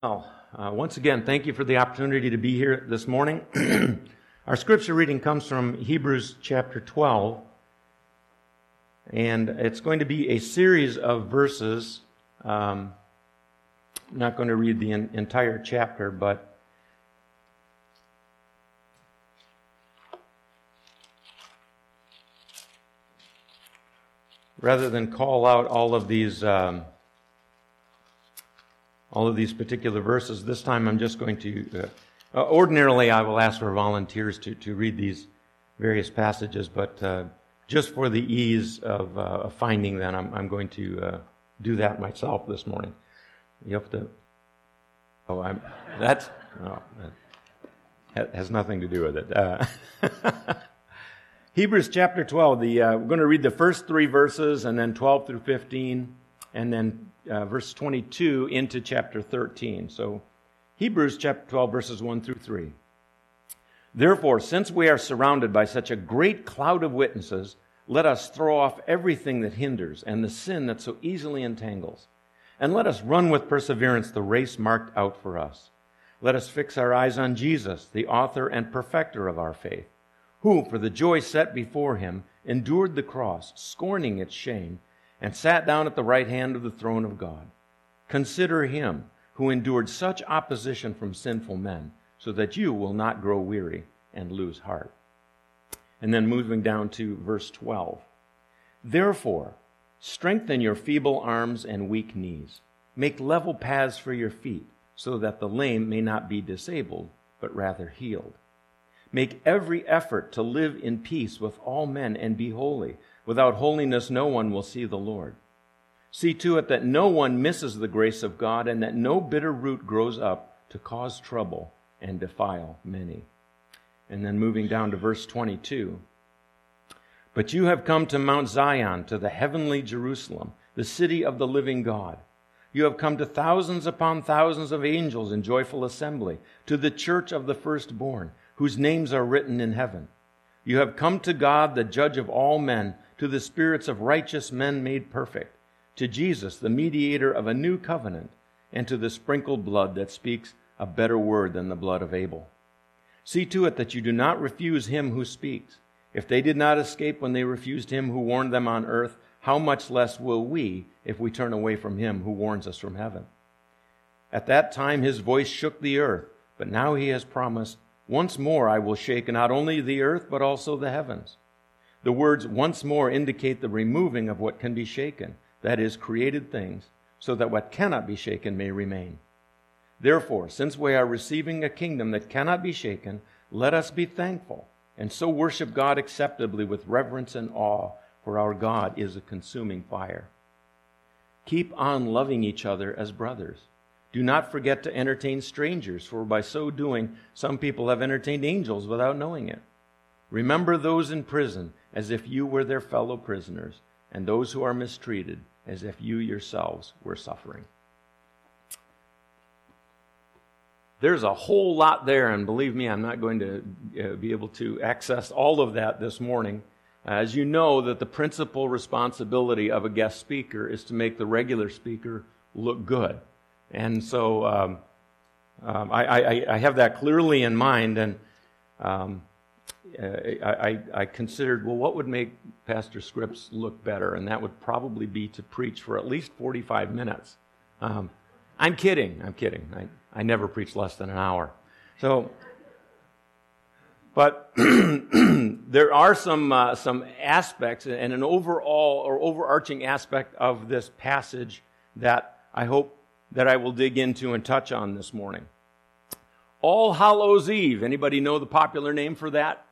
Once again, thank you for the opportunity to be here this morning. Our scripture reading comes from Hebrews chapter 12, and it's going to be a series of verses. I'm not going to read the entire chapter, but rather than call out all of these particular verses, this time I'm just going to, ordinarily I will ask for volunteers to read these various passages, but just for the ease of finding them, I'm going to do that myself this morning. You have to, that has nothing to do with it. Hebrews chapter 12, we're going to read the first three verses, and then 12 through 15, and then verse 22 into chapter 13. So Hebrews chapter 12, verses 1 through 3. Therefore, since we are surrounded by such a great cloud of witnesses, let us throw off everything that hinders and the sin that so easily entangles. And let us run with perseverance the race marked out for us. Let us fix our eyes on Jesus, the author and perfecter of our faith, who, for the joy set before him, endured the cross, scorning its shame, and sat down at the right hand of the throne of God. Consider him who endured such opposition from sinful men, so that you will not grow weary and lose heart. And then moving down to verse 12. Therefore, strengthen your feeble arms and weak knees. Make level paths for your feet, so that the lame may not be disabled, but rather healed. Make every effort to live in peace with all men and be holy. Without holiness, no one will see the Lord. See to it that no one misses the grace of God, and that no bitter root grows up to cause trouble and defile many. And then moving down to verse 22. But you have come to Mount Zion, to the heavenly Jerusalem, the city of the living God. You have come to thousands upon thousands of angels in joyful assembly, to the church of the firstborn, whose names are written in heaven. You have come to God, the judge of all men, to the spirits of righteous men made perfect, to Jesus, the mediator of a new covenant, and to the sprinkled blood that speaks a better word than the blood of Abel. See to it that you do not refuse him who speaks. If they did not escape when they refused him who warned them on earth, how much less will we if we turn away from him who warns us from heaven? At that time his voice shook the earth, but now he has promised, once more I will shake not only the earth but also the heavens. The words once more indicate the removing of what can be shaken, that is, created things, so that what cannot be shaken may remain. Therefore, since we are receiving a kingdom that cannot be shaken, let us be thankful, and so worship God acceptably with reverence and awe, for our God is a consuming fire. Keep on loving each other as brothers. Do not forget to entertain strangers, for by so doing, some people have entertained angels without knowing it. Remember those in prison as if you were their fellow prisoners, and those who are mistreated as if you yourselves were suffering. There's a whole lot there, and believe me, I'm not going to be able to access all of that this morning. As you know, that the principal responsibility of a guest speaker is to make the regular speaker look good. And so I have that clearly in mind, and I considered, well, what would make Pastor Scripps look better? And that would probably be to preach for at least 45 minutes. I'm kidding. I never preach less than an hour. So, but there are some aspects and an overall or overarching aspect of this passage that I hope that I will dig into and touch on this morning. All Hallows Eve. Anybody know the popular name for that?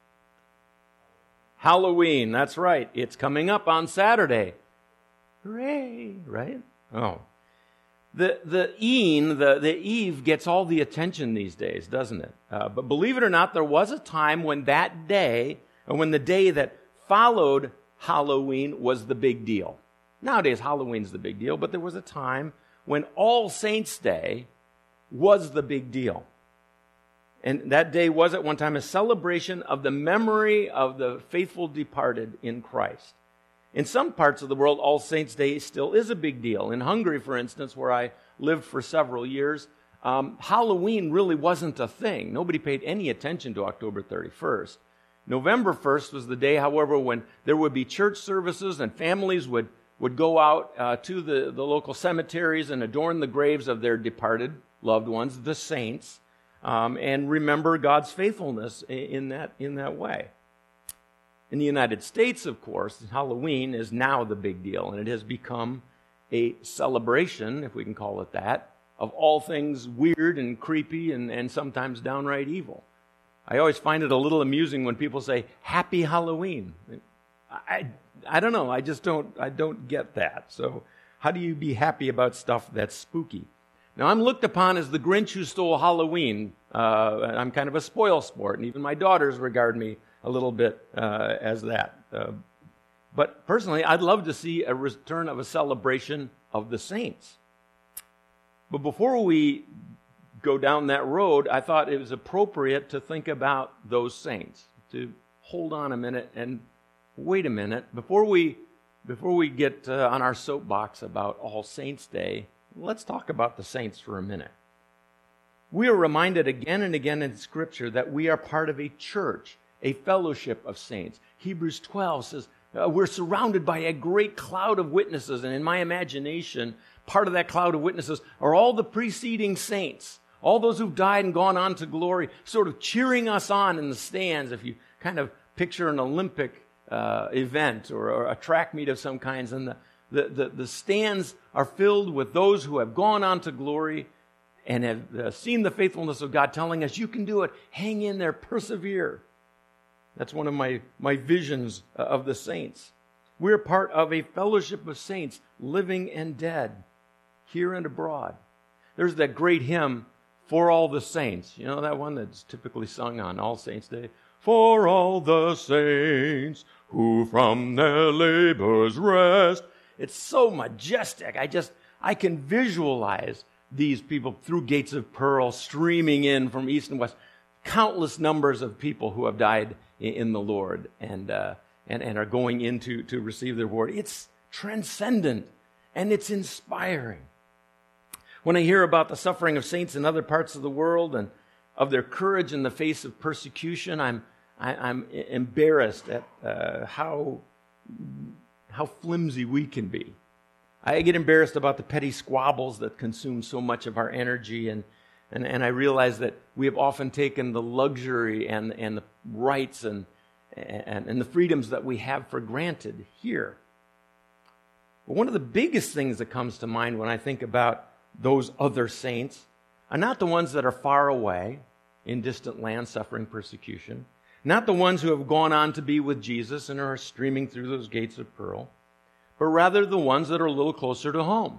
Halloween. That's right. It's coming up on Saturday. Hooray! Right? Oh. The Eve gets all the attention these days, doesn't it? But believe it or not, there was a time when that day, or when the day that followed Halloween was the big deal. Nowadays, Halloween's the big deal, but there was a time when All Saints' Day was the big deal. And that day was at one time a celebration of the memory of the faithful departed in Christ. In some parts of the world, All Saints' Day still is a big deal. In Hungary, for instance, where I lived for several years, Halloween really wasn't a thing. Nobody paid any attention to October 31st. November 1st was the day, however, when there would be church services and families would go out to the local cemeteries and adorn the graves of their departed loved ones, the saints, and remember God's faithfulness in that way. In the United States, of course, Halloween is now the big deal, and it has become a celebration, if we can call it that, of all things weird and creepy and sometimes downright evil. I always find it a little amusing when people say, Happy Halloween. I don't know, I don't get that. So how do you be happy about stuff that's spooky? Now, I'm looked upon as the Grinch who stole Halloween. I'm kind of a spoil sport, and even my daughters regard me a little bit as that. But personally, I'd love to see a return of a celebration of the saints. But before we go down that road, I thought it was appropriate to think about those saints, to hold on a minute and wait a minute. Before we get on our soapbox about All Saints' Day, let's talk about the saints for a minute. We are reminded again and again in Scripture that we are part of a church, a fellowship of saints. Hebrews 12 says, we're surrounded by a great cloud of witnesses, and in my imagination, part of that cloud of witnesses are all the preceding saints, all those who've died and gone on to glory, sort of cheering us on in the stands. If you kind of picture an Olympic event or a track meet of some kinds, and the stands are filled with those who have gone on to glory and have seen the faithfulness of God, telling us, you can do it, hang in there, persevere. That's one of my visions of the saints. We're part of a fellowship of saints, living and dead, here and abroad. There's that great hymn, For All the Saints. You know that one that's typically sung on All Saints' Day? For all the saints who from their labors rest. It's so majestic. I can visualize these people through gates of pearl streaming in from east and west. Countless numbers of people who have died in the Lord and are going in to receive their reward. It's transcendent and it's inspiring. When I hear about the suffering of saints in other parts of the world and of their courage in the face of persecution, I'm embarrassed at how flimsy we can be. I get embarrassed about the petty squabbles that consume so much of our energy, and I realize that we have often taken the luxury and the rights and the freedoms that we have for granted here. But one of the biggest things that comes to mind when I think about those other saints are not the ones that are far away in distant lands suffering persecution, not the ones who have gone on to be with Jesus and are streaming through those gates of pearl, but rather the ones that are a little closer to home,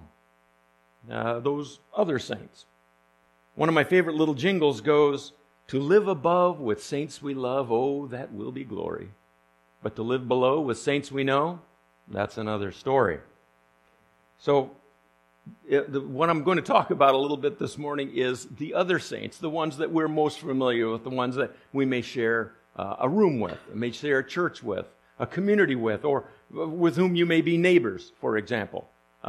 those other saints. One of my favorite little jingles goes, to live above with saints we love, oh, that will be glory. But to live below with saints we know, that's another story. So what I'm going to talk about a little bit this morning is the other saints, the ones that we're most familiar with, the ones that we may share a room with, may share a church with, a community with, or with whom you may be neighbors, for example.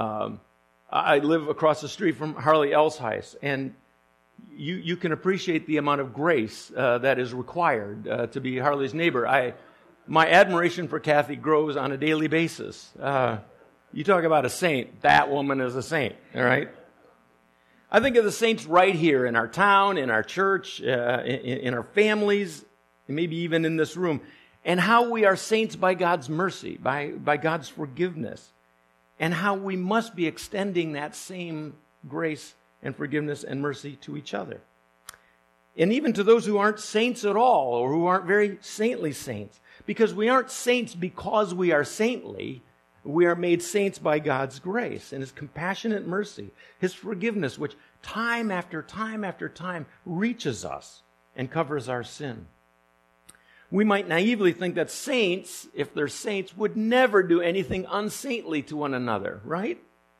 I live across the street from Harley Elsheis, and you can appreciate the amount of grace that is required to be Harley's neighbor. My admiration for Kathy grows on a daily basis. You talk about a saint, that woman is a saint, all right? I think of the saints right here in our town, in our church, in our families, and maybe even in this room, and how we are saints by God's mercy, by God's forgiveness, and how we must be extending that same grace and forgiveness and mercy to each other. And even to those who aren't saints at all, or who aren't very saintly saints. Because we aren't saints because we are saintly. We are made saints by God's grace and His compassionate mercy, His forgiveness, which time after time after time reaches us and covers our sin. We might naively think that saints, if they're saints, would never do anything unsaintly to one another, right?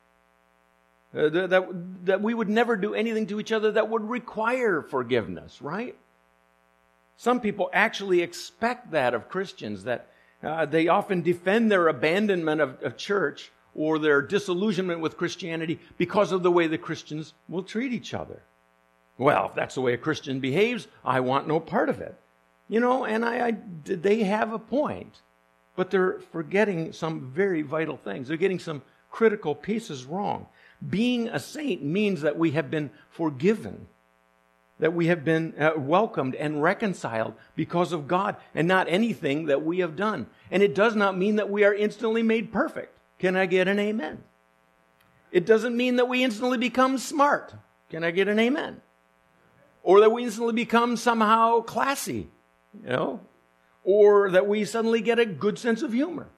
That we would never do anything to each other that would require forgiveness, right? Some people actually expect that of Christians, that they often defend their abandonment of church or their disillusionment with Christianity because of the way the Christians will treat each other. Well, if that's the way a Christian behaves, I want no part of it. And they have a point. But they're forgetting some very vital things. They're getting some critical pieces wrong. Being a saint means that we have been forgiven, that we have been welcomed and reconciled because of God and not anything that we have done. And it does not mean that we are instantly made perfect. Can I get an amen? It doesn't mean that we instantly become smart. Can I get an amen? Or that we instantly become somehow classy, or that we suddenly get a good sense of humor.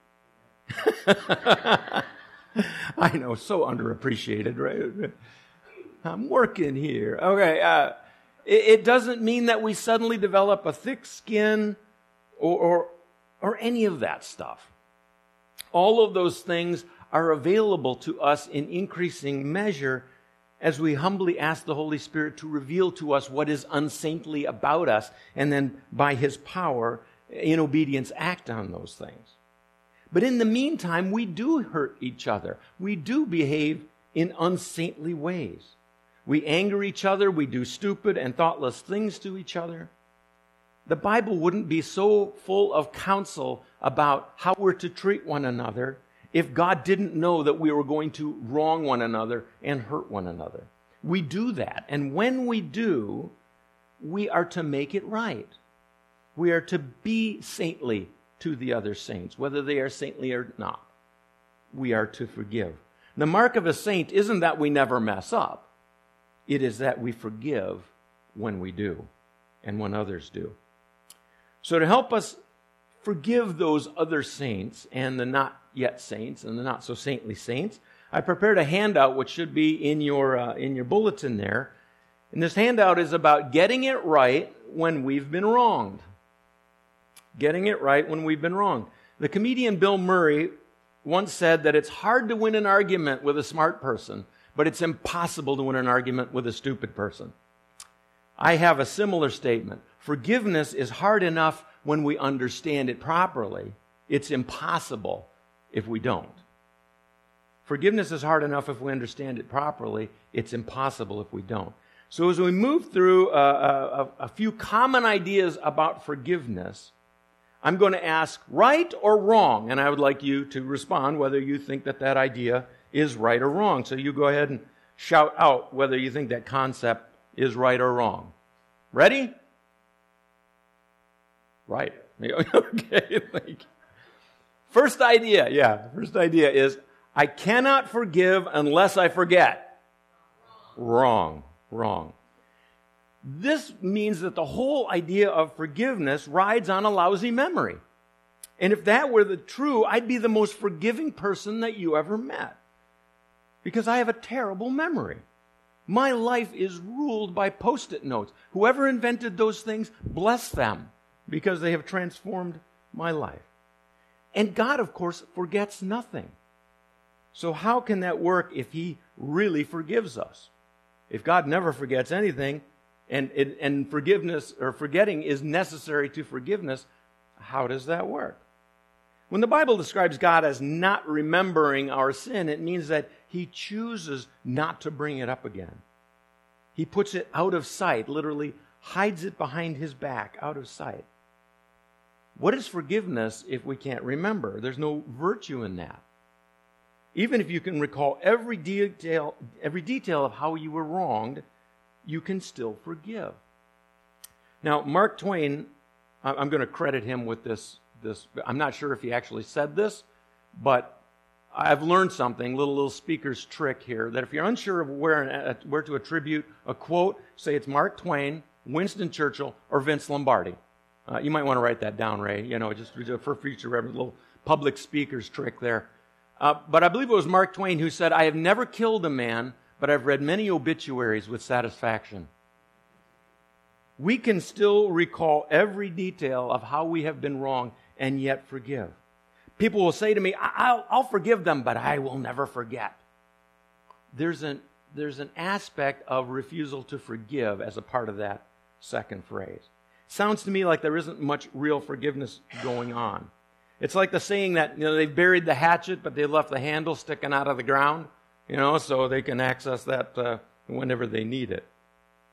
I know, so underappreciated, right? I'm working here. Okay, it doesn't mean that we suddenly develop a thick skin or any of that stuff. All of those things are available to us in increasing measure as we humbly ask the Holy Spirit to reveal to us what is unsaintly about us, and then by His power, in obedience, act on those things. But in the meantime, we do hurt each other. We do behave in unsaintly ways. We anger each other. We do stupid and thoughtless things to each other. The Bible wouldn't be so full of counsel about how we're to treat one another if God didn't know that we were going to wrong one another and hurt one another. We do that. And when we do, we are to make it right. We are to be saintly to the other saints, whether they are saintly or not. We are to forgive. The mark of a saint isn't that we never mess up. It is that we forgive when we do and when others do. So to help us forgive those other saints and the not yet saints and the not so saintly saints, I prepared a handout which should be in your bulletin there. And this handout is about getting it right when we've been wronged. Getting it right when we've been wronged. The comedian Bill Murray once said that it's hard to win an argument with a smart person, but it's impossible to win an argument with a stupid person. I have a similar statement. Forgiveness is hard enough when we understand it properly. It's impossible if we don't. Forgiveness is hard enough if we understand it properly. It's impossible if we don't. So as we move through a few common ideas about forgiveness, I'm going to ask right or wrong, and I would like you to respond whether you think that idea is right or wrong. So you go ahead and shout out whether you think that concept is right or wrong. Ready? Right. Okay, thank you. First idea is, I cannot forgive unless I forget. Wrong. This means that the whole idea of forgiveness rides on a lousy memory. And if that were the true, I'd be the most forgiving person that you ever met. Because I have a terrible memory. My life is ruled by Post-it notes. Whoever invented those things, bless them, because they have transformed my life. And God, of course, forgets nothing. So how can that work if He really forgives us? If God never forgets anything, and forgiveness or forgetting is necessary to forgiveness, how does that work? When the Bible describes God as not remembering our sin, it means that He chooses not to bring it up again. He puts it out of sight, literally hides it behind His back, out of sight. What is forgiveness if we can't remember? There's no virtue in that. Even if you can recall every detail of how you were wronged, you can still forgive. Now, Mark Twain, I'm going to credit him with this. I'm not sure if he actually said this, but I've learned something, little speaker's trick here, that if you're unsure of where to attribute a quote, say it's Mark Twain, Winston Churchill, or Vince Lombardi. You might want to write that down, Ray, just for future reference, a little public speaker's trick there. But I believe it was Mark Twain who said, I have never killed a man, but I've read many obituaries with satisfaction. We can still recall every detail of how we have been wrong and yet forgive. People will say to me, I'll forgive them, but I will never forget. There's an aspect of refusal to forgive as a part of that second phrase. Sounds to me like there isn't much real forgiveness going on. It's like the saying that they've buried the hatchet, but they left the handle sticking out of the ground, so they can access that whenever they need it.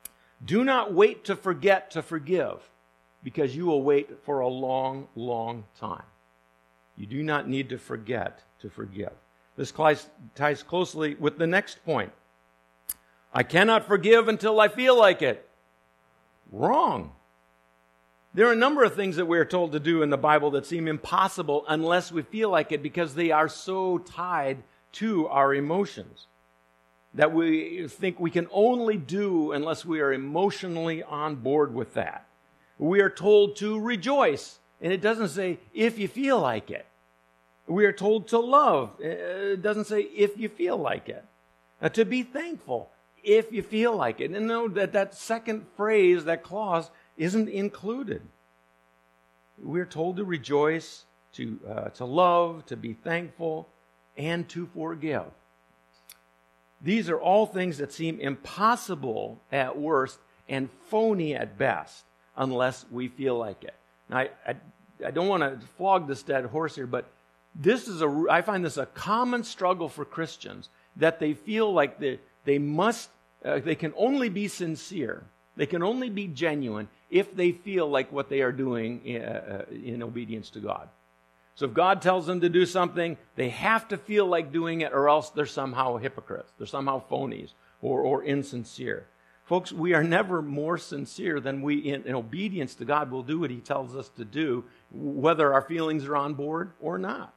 Do not wait to forget to forgive, because you will wait for a long, long time. You do not need to forget to forgive. This ties closely with the next point. I cannot forgive until I feel like it. Wrong. There are a number of things that we are told to do in the Bible that seem impossible unless we feel like it, because they are so tied to our emotions that we think we can only do unless we are emotionally on board with that. We are told to rejoice, and it doesn't say if you feel like it. We are told to love. It doesn't say if you feel like it. To be thankful if you feel like it. And know that second phrase, that clause, isn't included. We're told to rejoice, to love, to be thankful, and to forgive. These are all things that seem impossible at worst and phony at best unless we feel like it. Now, I don't want to flog this dead horse here, but I find this a common struggle for Christians, that they feel like they can only be sincere, they can only be genuine if they feel like what they are doing in obedience to God. So if God tells them to do something, they have to feel like doing it, or else they're somehow hypocrites, they're somehow phonies, or insincere. Folks, we are never more sincere than we, in obedience to God, will do what He tells us to do, whether our feelings are on board or not.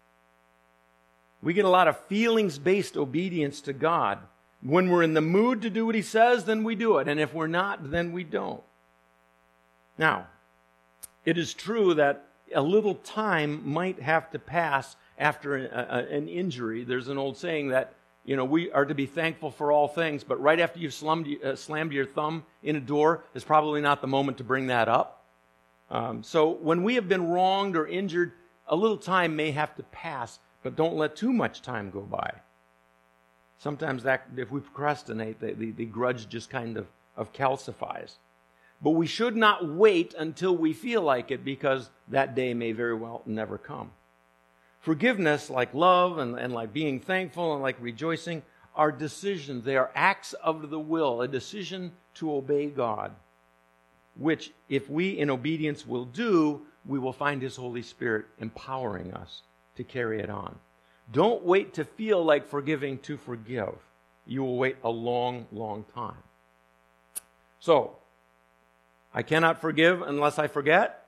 We get a lot of feelings-based obedience to God. When we're in the mood to do what He says, then we do it. And if we're not, then we don't. Now, it is true that a little time might have to pass after an injury. There's an old saying that, we are to be thankful for all things, but right after you've slammed your thumb in a door is probably not the moment to bring that up. So when we have been wronged or injured, a little time may have to pass, but don't let too much time go by. Sometimes if we procrastinate, the grudge just kind of calcifies. But we should not wait until we feel like it, because that day may very well never come. Forgiveness, like love and like being thankful and like rejoicing, are decisions. They are acts of the will, a decision to obey God, which if we in obedience will do, we will find His Holy Spirit empowering us to carry it on. Don't wait to feel like forgiving to forgive. You will wait a long, long time. So, I cannot forgive unless I forget.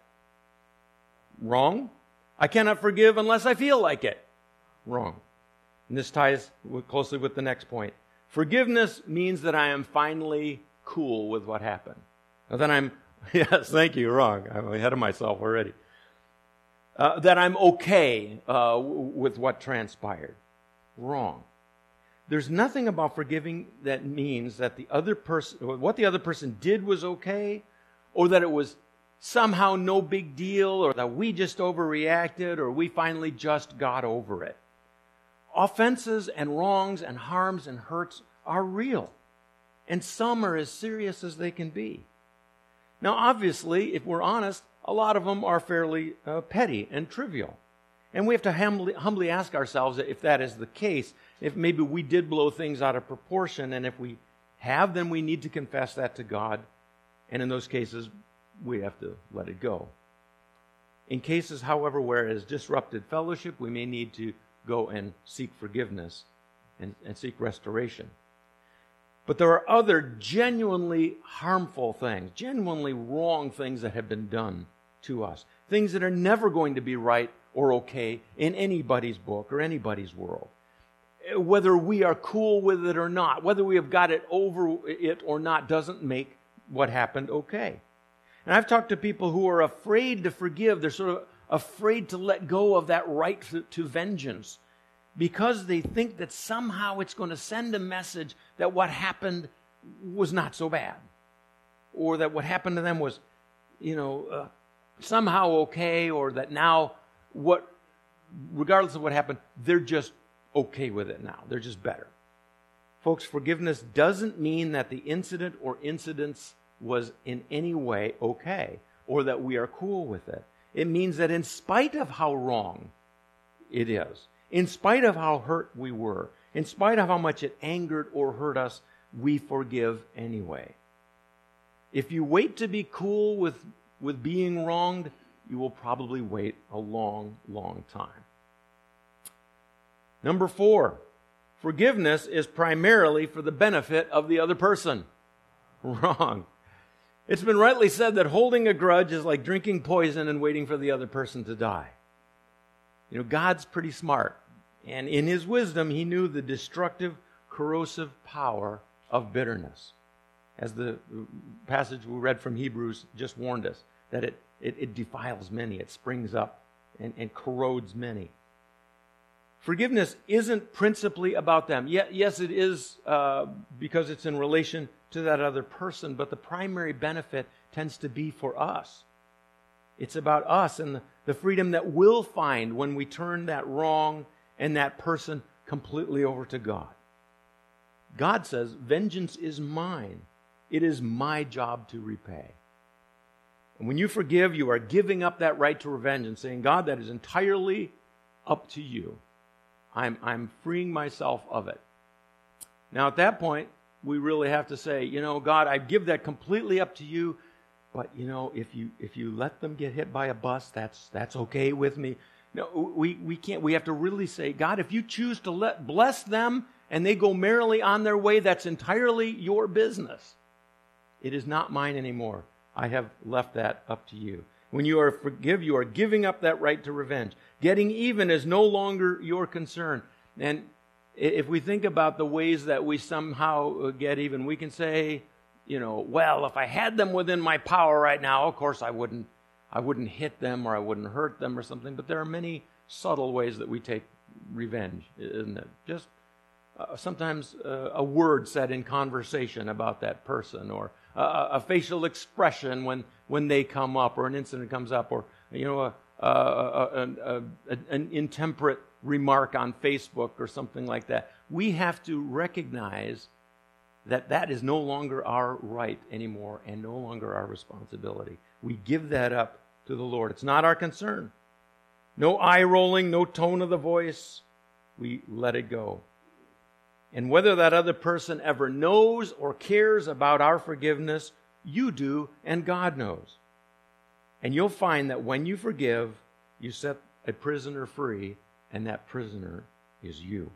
Wrong. I cannot forgive unless I feel like it. Wrong. And this ties closely with the next point. Forgiveness means that I am finally cool with what happened. Yes, thank you, wrong. I'm ahead of myself already. That I'm okay with what transpired. Wrong. There's nothing about forgiving that means that what the other person did was okay, or that it was somehow no big deal, or that we just overreacted, or we finally just got over it. Offenses and wrongs and harms and hurts are real, and some are as serious as they can be. Now, obviously, if we're honest, a lot of them are fairly petty and trivial. And we have to humbly ask ourselves if that is the case, if maybe we did blow things out of proportion, and if we have, then we need to confess that to God. And in those cases, we have to let it go. In cases, however, where it has disrupted fellowship, we may need to go and seek forgiveness and seek restoration. But there are other genuinely harmful things, genuinely wrong things that have been done to us. Things that are never going to be right or okay in anybody's book or anybody's world. Whether we are cool with it or not, whether we have got it over it or not, doesn't make what happened okay. And I've talked to people who are afraid to forgive. They're sort of afraid to let go of that right to vengeance, because they think that somehow it's going to send a message that what happened was not so bad, or that what happened to them was, somehow okay, or that now regardless of what happened, they're just okay with it now. They're just better. Folks, forgiveness doesn't mean that the incident or incidents was in any way okay, or that we are cool with it. It means that in spite of how wrong it is, in spite of how hurt we were, in spite of how much it angered or hurt us, we forgive anyway. If you wait to be cool with being wronged, you will probably wait a long, long time. Number 4, forgiveness is primarily for the benefit of the other person. Wrong. It's been rightly said that holding a grudge is like drinking poison and waiting for the other person to die. You know, God's pretty smart. And in His wisdom, He knew the destructive, corrosive power of bitterness. As the passage we read from Hebrews just warned us, that it defiles many, it springs up and corrodes many. Forgiveness isn't principally about them. Yes, it is because it's in relation to that other person, but the primary benefit tends to be for us. It's about us and the freedom that we'll find when we turn that wrong and that person completely over to God. God says, vengeance is mine. It is my job to repay. And when you forgive, you are giving up that right to revenge and saying, God, that is entirely up to you. I'm freeing myself of it. Now at that point, we really have to say, you know, God, I give that completely up to you, but you know, if you let them get hit by a bus, that's okay with me. No, we can't. We have to really say, God, if you choose to bless them and they go merrily on their way, that's entirely your business. It is not mine anymore. I have left that up to you. When you forgive, you are giving up that right to revenge. Getting even is no longer your concern. And if we think about the ways that we somehow get even, we can say, you know, well, if I had them within my power right now, of course I wouldn't hit them or I wouldn't hurt them or something. But there are many subtle ways that we take revenge, isn't it? Just sometimes a word said in conversation about that person, or a facial expression when they come up, or an incident comes up, or you know, an intemperate remark on Facebook or something like that. We have to recognize that is no longer our right anymore and no longer our responsibility. We give that up to the Lord. It's not our concern. No eye rolling, no tone of the voice. We let it go. And whether that other person ever knows or cares about our forgiveness, you do, and God knows. And you'll find that when you forgive, you set a prisoner free, and that prisoner is you.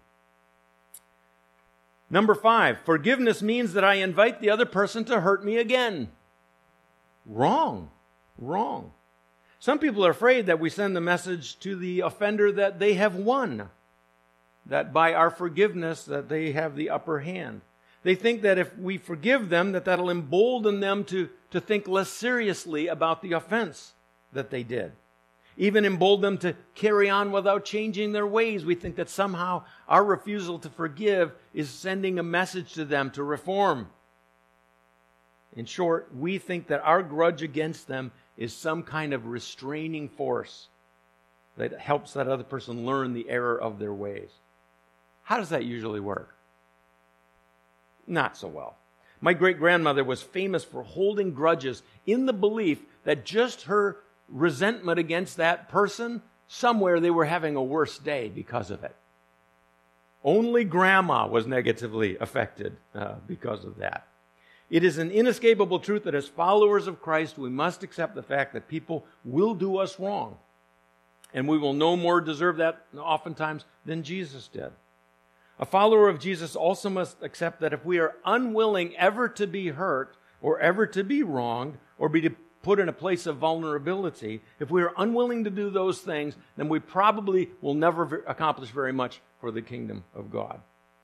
Number 5, forgiveness means that I invite the other person to hurt me again. Wrong. Some people are afraid that we send the message to the offender that they have won, that by our forgiveness that they have the upper hand. They think that if we forgive them, that'll embolden them to think less seriously about the offense that they did. Even embolden them to carry on without changing their ways. We think that somehow our refusal to forgive is sending a message to them to reform. In short, we think that our grudge against them is some kind of restraining force that helps that other person learn the error of their ways. How does that usually work? Not so well. My great-grandmother was famous for holding grudges in the belief that just her resentment against that person, somewhere they were having a worse day because of it. Only Grandma was negatively affected because of that. It is an inescapable truth that as followers of Christ, we must accept the fact that people will do us wrong. And we will no more deserve that oftentimes than Jesus did. A follower of Jesus also must accept that if we are unwilling ever to be hurt or ever to be wronged or be put in a place of vulnerability, if we are unwilling to do those things, then we probably will never accomplish very much for the kingdom of God.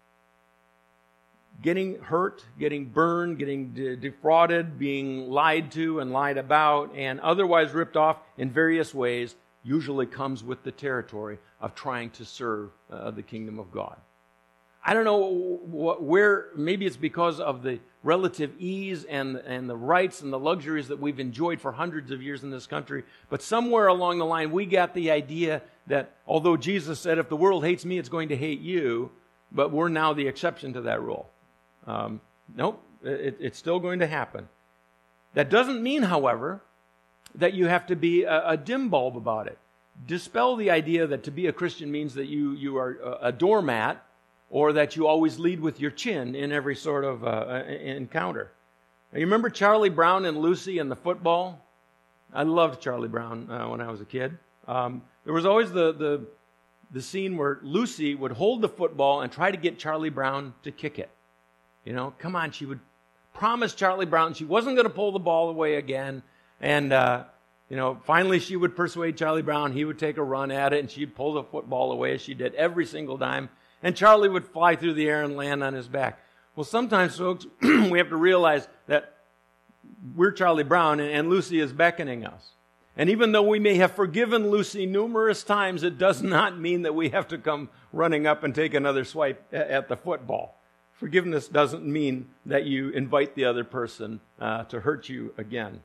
Getting hurt, getting burned, getting defrauded, being lied to and lied about, and otherwise ripped off in various ways usually comes with the territory of trying to serve the kingdom of God. I don't know where, maybe it's because of the relative ease and the rights and the luxuries that we've enjoyed for hundreds of years in this country, but somewhere along the line we got the idea that although Jesus said, if the world hates me, it's going to hate you, but we're now the exception to that rule. Nope, it's still going to happen. That doesn't mean, however, that you have to be a dim bulb about it. Dispel the idea that to be a Christian means that you are a doormat, or that you always lead with your chin in every sort of encounter. Now, you remember Charlie Brown and Lucy and the football? I loved Charlie Brown when I was a kid. There was always the scene where Lucy would hold the football and try to get Charlie Brown to kick it. You know, come on, she would promise Charlie Brown she wasn't going to pull the ball away again. And, finally she would persuade Charlie Brown. He would take a run at it, and she'd pull the football away as she did every single time. And Charlie would fly through the air and land on his back. Well, sometimes, folks, we have to realize that we're Charlie Brown and Lucy is beckoning us. And even though we may have forgiven Lucy numerous times, it does not mean that we have to come running up and take another swipe at the football. Forgiveness doesn't mean that you invite the other person to hurt you again.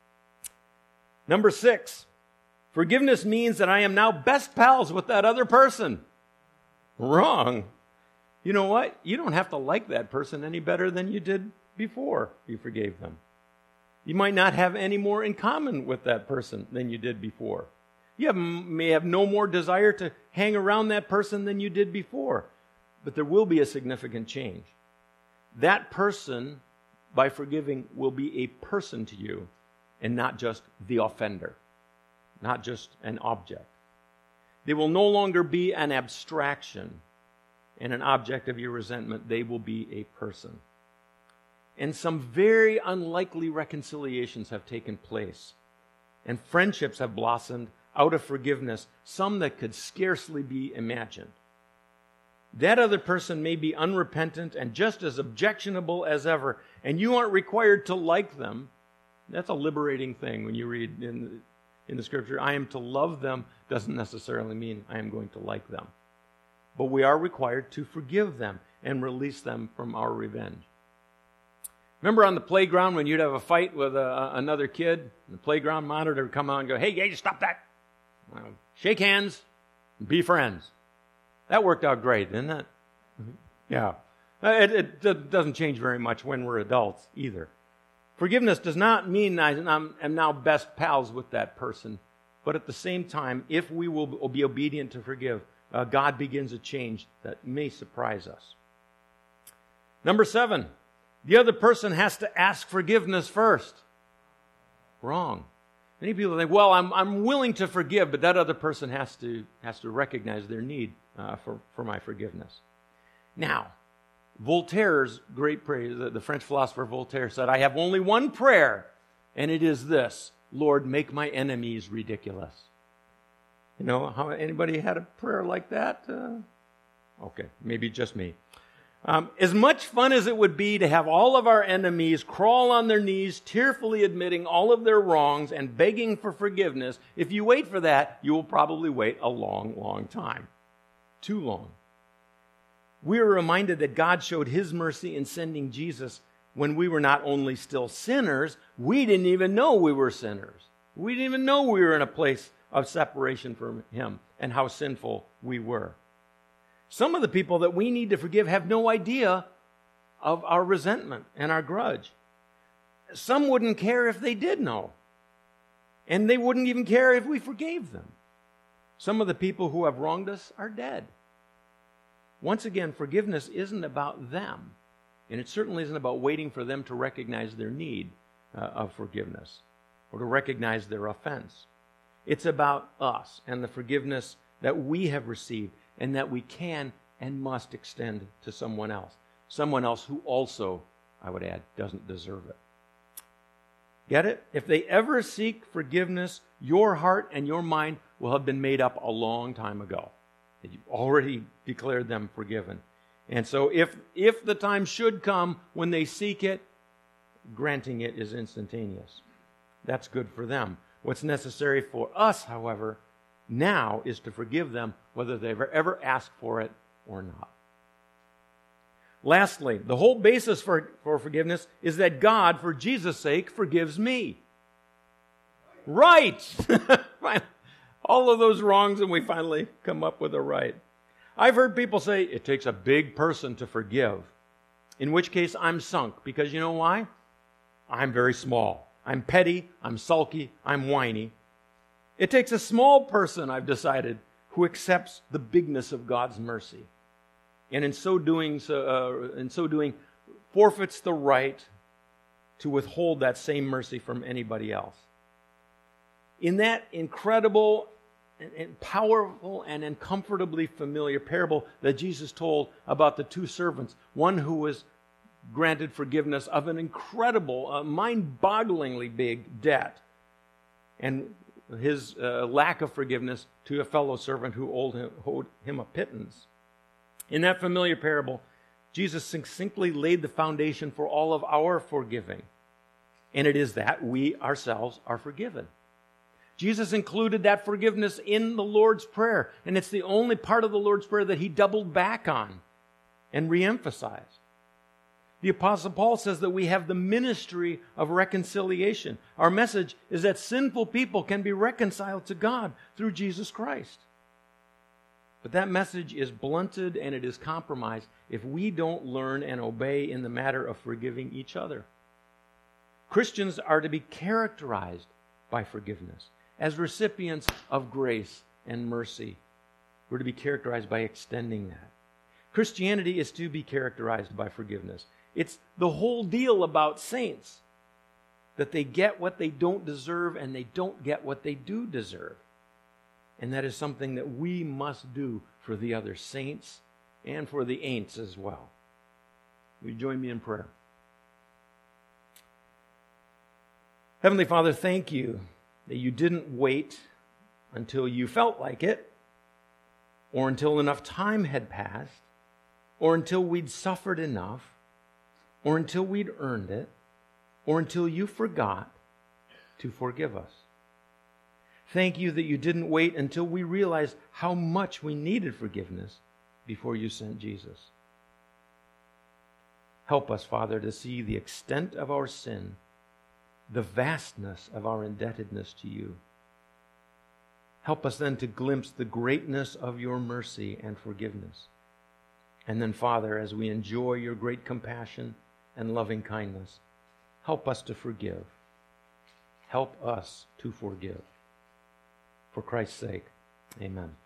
Number 6, forgiveness means that I am now best pals with that other person. Wrong. You know what? You don't have to like that person any better than you did before you forgave them. You might not have any more in common with that person than you did before. You may have no more desire to hang around that person than you did before. But there will be a significant change. That person, by forgiving, will be a person to you and not just the offender, not just an object. They will no longer be an abstraction and an object of your resentment. They will be a person. And some very unlikely reconciliations have taken place. And friendships have blossomed out of forgiveness, some that could scarcely be imagined. That other person may be unrepentant and just as objectionable as ever, and you aren't required to like them. That's a liberating thing when you read in the Scripture. I am to love them doesn't necessarily mean I am going to like them. But we are required to forgive them and release them from our revenge. Remember on the playground when you'd have a fight with another kid? The playground monitor would come out and go, hey, stop that. Well, shake hands and be friends. That worked out great, didn't it? Yeah. It doesn't change very much when we're adults either. Forgiveness does not mean I am now best pals with that person. But at the same time, if we will be obedient to forgive, God begins a change that may surprise us. Number 7, the other person has to ask forgiveness first. Wrong. Many people think, well, I'm willing to forgive, but that other person has to recognize their need for my forgiveness. Now, Voltaire's great prayer, the French philosopher Voltaire said, I have only one prayer, and it is this: Lord, make my enemies ridiculous. You know, how anybody had a prayer like that? Okay, maybe just me. As much fun as it would be to have all of our enemies crawl on their knees, tearfully admitting all of their wrongs and begging for forgiveness, if you wait for that, you will probably wait a long, long time. Too long. We are reminded that God showed His mercy in sending Jesus when we were not only still sinners, we didn't even know we were sinners. We didn't even know we were in a place of separation from Him and how sinful we were. Some of the people that we need to forgive have no idea of our resentment and our grudge. Some wouldn't care if they did know. And they wouldn't even care if we forgave them. Some of the people who have wronged us are dead. Once again, forgiveness isn't about them. And it certainly isn't about waiting for them to recognize their need of forgiveness or to recognize their offense. It's about us and the forgiveness that we have received and that we can and must extend to someone else who also, I would add, doesn't deserve it. Get it? If they ever seek forgiveness, your heart and your mind will have been made up a long time ago. You've already declared them forgiven. And so if the time should come when they seek it, granting it is instantaneous. That's good for them. What's necessary for us, however, now is to forgive them whether they've ever asked for it or not. Lastly, the whole basis for forgiveness is that God, for Jesus' sake, forgives me. Right! All of those wrongs, and we finally come up with a right. I've heard people say, it takes a big person to forgive. In which case, I'm sunk. Because you know why? I'm very small. I'm petty, I'm sulky, I'm whiny. It takes a small person, I've decided, who accepts the bigness of God's mercy. And in so doing, forfeits the right to withhold that same mercy from anybody else. In that incredible and powerful and uncomfortably familiar parable that Jesus told about the two servants, one who was granted forgiveness of an incredible, mind-bogglingly big debt, and his lack of forgiveness to a fellow servant who owed him a pittance. In that familiar parable, Jesus succinctly laid the foundation for all of our forgiving, and it is that we ourselves are forgiven. Jesus included that forgiveness in the Lord's Prayer, and it's the only part of the Lord's Prayer that he doubled back on and reemphasized. The Apostle Paul says that we have the ministry of reconciliation. Our message is that sinful people can be reconciled to God through Jesus Christ. But that message is blunted and it is compromised if we don't learn and obey in the matter of forgiving each other. Christians are to be characterized by forgiveness. As recipients of grace and mercy, we're to be characterized by extending that. Christianity is to be characterized by forgiveness. It's the whole deal about saints, that they get what they don't deserve and they don't get what they do deserve. And that is something that we must do for the other saints and for the ain'ts as well. Will you join me in prayer? Heavenly Father, thank you that you didn't wait until you felt like it, or until enough time had passed, or until we'd suffered enough, or until we'd earned it, or until you forgot to forgive us. Thank you that you didn't wait until we realized how much we needed forgiveness before you sent Jesus. Help us, Father, to see the extent of our sin, the vastness of our indebtedness to you. Help us then to glimpse the greatness of your mercy and forgiveness. And then, Father, as we enjoy your great compassion and loving kindness, help us to forgive. Help us to forgive. For Christ's sake, amen.